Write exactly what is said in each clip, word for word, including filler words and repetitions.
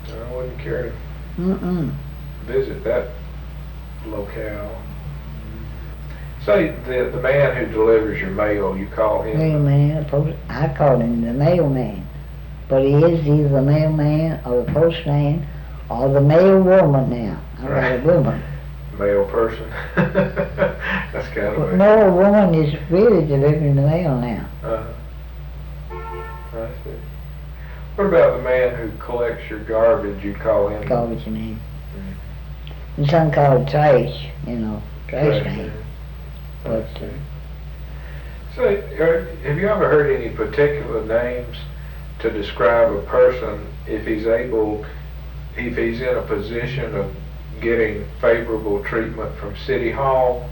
I wouldn't care to Mm-mm. visit that locale. Say the the man who delivers your mail, you call him. Mailman, post, I call him the mailman. But he is either the mailman or the postman or the mail woman now. I got a woman. Mail person. That's kind of. But no, a woman is really delivering the mail now. Uh-huh. I see. What about the man who collects your garbage? You call him? Garbage man. Mm-hmm. And some call it trash, you know, trash man. But, uh, so, uh, have you ever heard any particular names to describe a person if he's able, if he's in a position of getting favorable treatment from City Hall?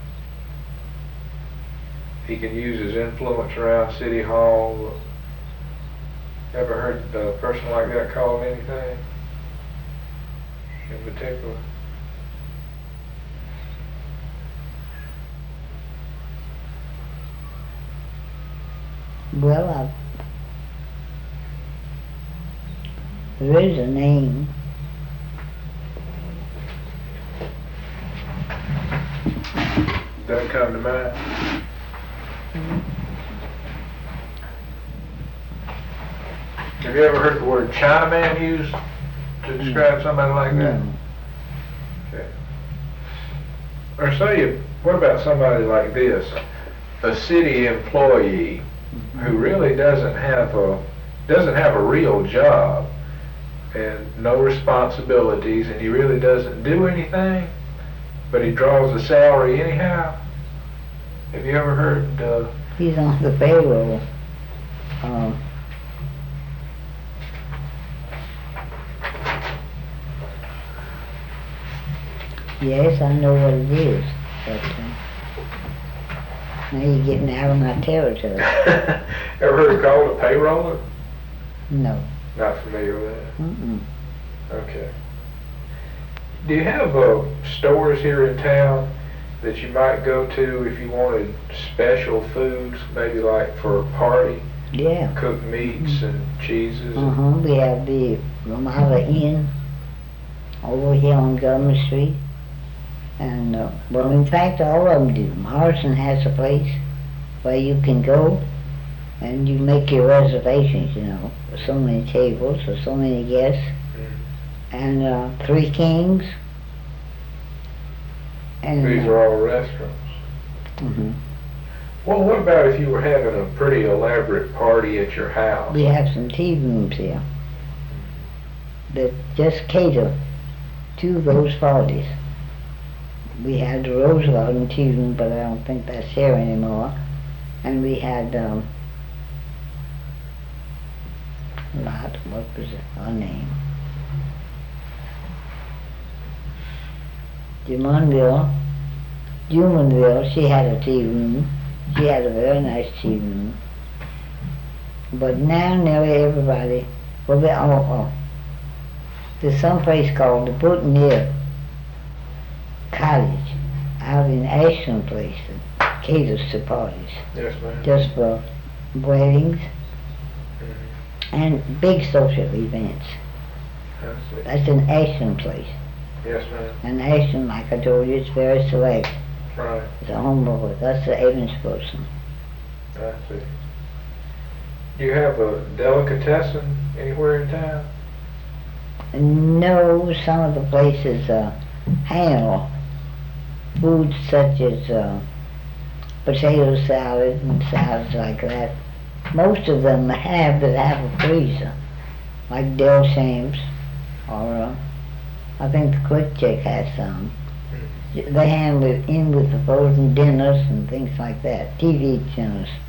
He can use his influence around City Hall. Ever heard a person like that called anything in particular? well, I, there is a name. Doesn't come to mind. Have you ever heard the word Chinaman used to describe somebody like that? No. Okay. Or say, what about somebody like this? A city employee who really doesn't have a doesn't have a real job and no responsibilities, and he really doesn't do anything, but he draws a salary anyhow. Have you ever heard? Uh, He's on the payroll. Um, yes, I know what it is, but uh, now you're getting out of my territory. Ever heard it called a payroller? No. Not familiar with that. Mm-mm. Okay. Do you have uh, stores here in town that you might go to if you wanted special foods, maybe like for a party? Yeah. Cooked meats and cheeses? Uh-huh. We have the Ramada Inn over here on Government Street. And, uh, well, in fact, all of them do. Morrison has a place where you can go and you make your reservations, you know, for so many tables or so many guests. Mm. And uh, Three Kings. And, These uh, are all restaurants. Mm-hmm. Well, what about if you were having a pretty elaborate party at your house? We have some tea rooms here that just cater to those parties. We had the Rose Garden tea room, but I don't think that's here anymore. And we had, um, lot, what was her name? Jumonville, Jumonville, she had a tea room. She had a very nice tea room. But now nearly everybody, well, they, oh, oh, there's some place called the Boutonniere Cottage out in Ashland Place that caters to parties. Yes, ma'am. Just for weddings Mm-hmm. and big social events. I see. That's in Ashland Place. Yes, ma'am. And Ashland, like I told you, it's very select. Right. It's a homeboy. That's the Evans person. I see. Do you have a delicatessen anywhere in town? No, some of the places uh, handle foods such as uh, potato salad and salads like that. Most of them have that have a freezer, like Del Sham's, or uh, I think the Quick Check has some. They handle it in with the frozen dinners and things like that, T V dinners.